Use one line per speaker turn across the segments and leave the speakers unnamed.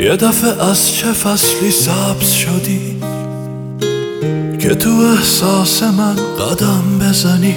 یه دفعه از چه فصلی سبز شدی که تو احساس من قدم بزنی.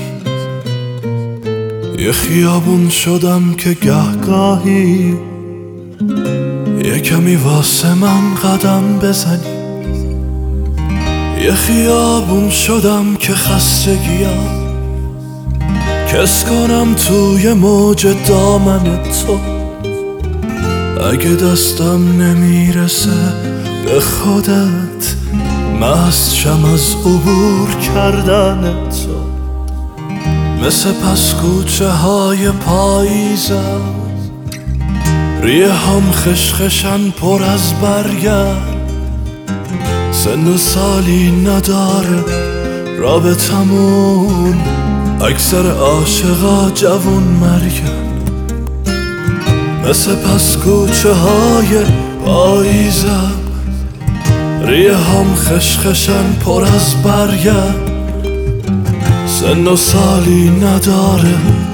یه خیابون شدم که گهگاهی یه کمی واسه من قدم بزنی. یه خیابون شدم که خستگیم کس کنم توی موج دامن تو. اگه دستم نمیرسه به خودت مست شم از عبور کردن تو. مثل پس کوچه های پاییزم ریه هم خشخشن پر از برگرد. سن و سالی نداره رابطمون اکثر عاشقا جوون مرگن. مثل پس کوچه های پاییزم ریه هم خشخشن پر از برگرد. سن و سالی نداره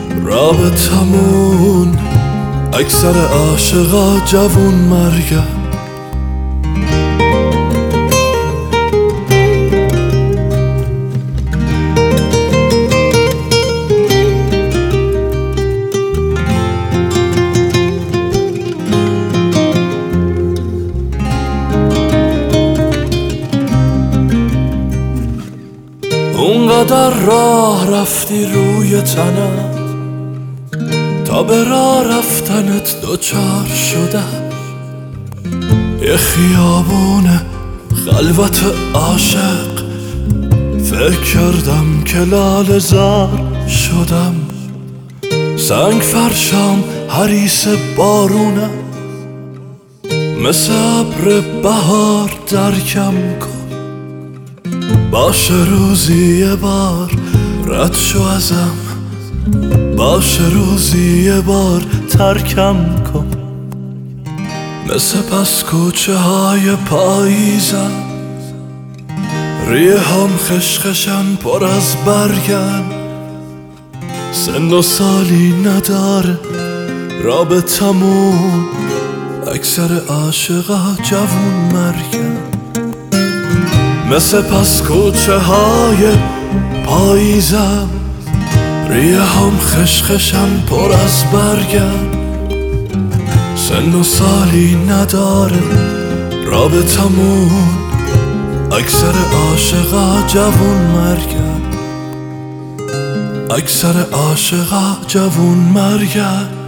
رابطمون اکثر عاشقا جوون مرگن. اونقدر راه رفتی روی تنت تا به راه رفتنت دوچار شدم. یه خیابون خلوت عاشق فکر کردم که لاله زار شدم. سنگ فرشام حریص بارونم مثل ابر بهار درکم کن. باشه روزی یه بار رد شو ازم، باشه روزی یه بار ترکم کن. مثل پس کوچه های پاییزم ریه هم خشخشن پر از برگن. سن و سالی نداره رابطمون اکثر عاشقا جوون مرگن. مثل پس کوچه های پاییزم ریه هم خشخشن پر از برگن. سن و سالی نداره رابطمون اکثر عاشقا جوون مرگن. اکثر عاشقا جوون مرگن.